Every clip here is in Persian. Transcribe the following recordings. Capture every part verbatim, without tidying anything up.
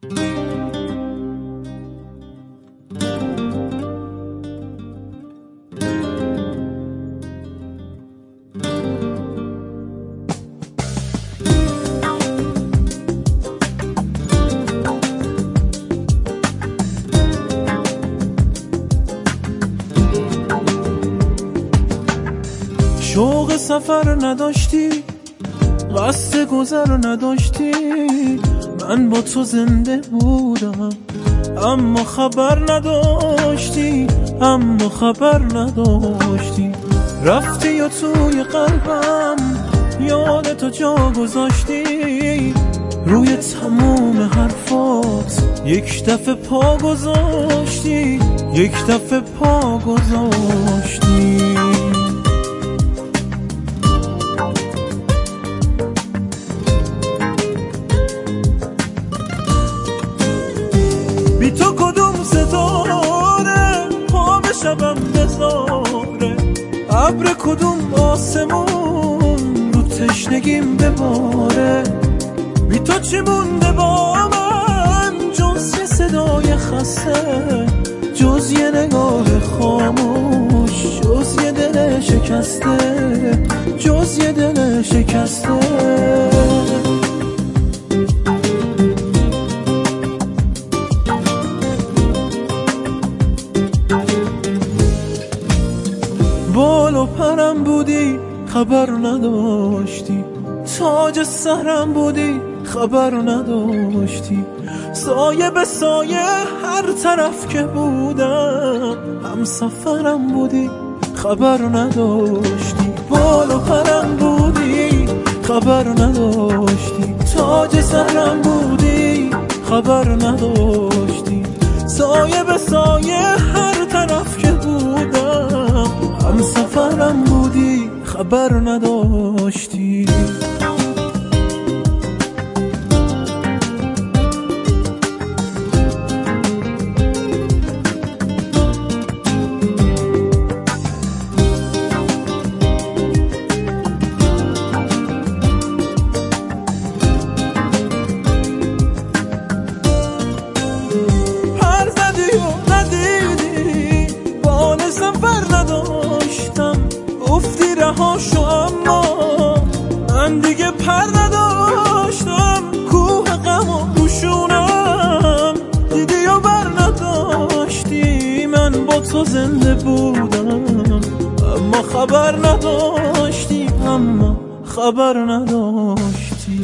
شوق سفر نداشتی، قصد گذر نداشتی، من با تو زنده بودم اما خبر نداشتی، اما خبر نداشتی. رفتی و توی قلبم یاد تو جا گذاشتی، روی تموم حرفات یک دفعه پا گذاشتی، یک دفعه پا گذاشتی. بی تو کدوم ستاره پا به شبم بذاره، ابر کدوم آسمون رو تشنگیم بباره. بی تو چی مونده با من جز یه صدای خسته، جز یه نگاه خاموش، جز یه دل شکسته، جز یه دل شکسته. بال و پرم بودی خبر نداشتی، تاج سرم بودی خبر نداشتی، سایه به سایه هر طرف که بودم هم سفرم بودی خبر نداشتی. بال و پرم بودی خبر نداشتی، تاج سرم بودی خبر نداشتی، سایه به سایه هر طرف که بودم هم سفرم بودی خبر نداشتی. پر زدی و ندیدی بال سفر نداشتم، گفتی رها شو اما من دیگه پر نداشتم. کوه غم و روشونم دیدی و بر نداشتی، من با تو زنده بودم اما خبر نداشتی، اما خبر نداشتی.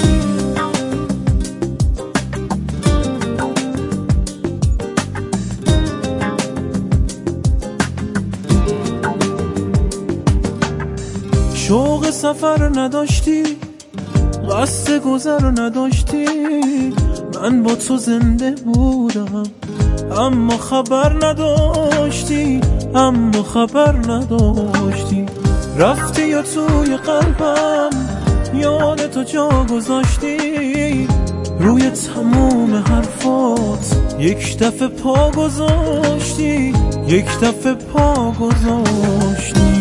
شوق سفر نداشتی، قصد گذر نداشتی، من با تو زنده بودم اما خبر نداشتی، اما خبر نداشتی. رفتی و توی قلبم یاد تو جا گذاشتی، روی تموم حرفات یک دفعه پا گذاشتی، یک دفعه پا گذاشتی.